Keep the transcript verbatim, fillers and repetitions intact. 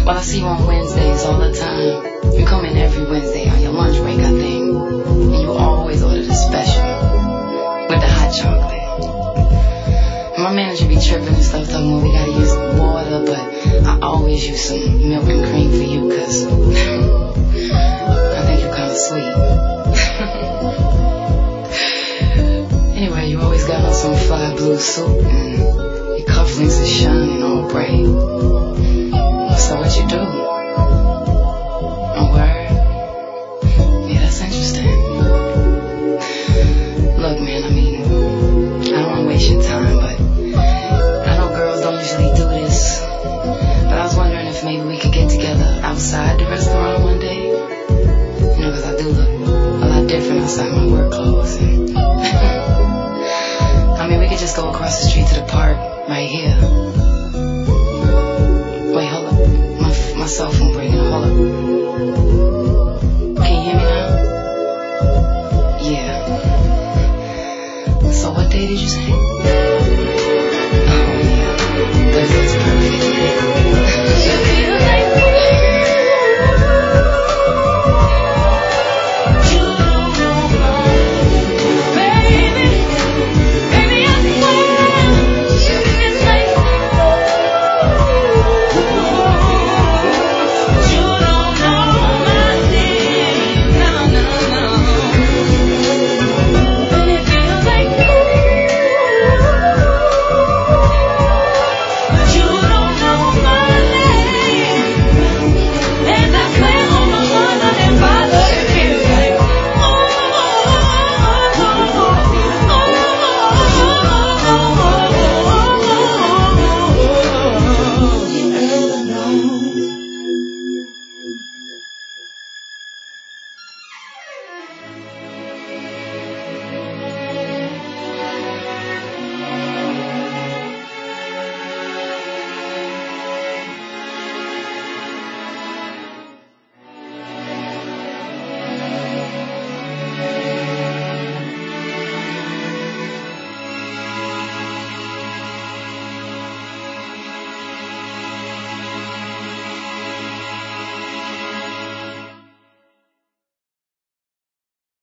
Well, I see you on Wednesdays all the time. You come in every Wednesday on your lunch break, I think. And you always order the special with the hot chocolate. My manager be tripping and stuff, talking about we gotta use water, but I always use some milk and cream for you, cause I think you're kinda sweet. Anyway, you always got on some fly blue suit, and your cufflinks is shining all bright. So what you do? A word? Yeah, that's interesting. Look, man, I mean, I don't wanna waste your time, but I know girls don't usually do this, but I was wondering if maybe we could get together outside the restaurant one day. You know, 'cause I do look a lot different outside my work clothes. And I mean, we could just go across the street to the park right here. Wait, hold up. My, my cell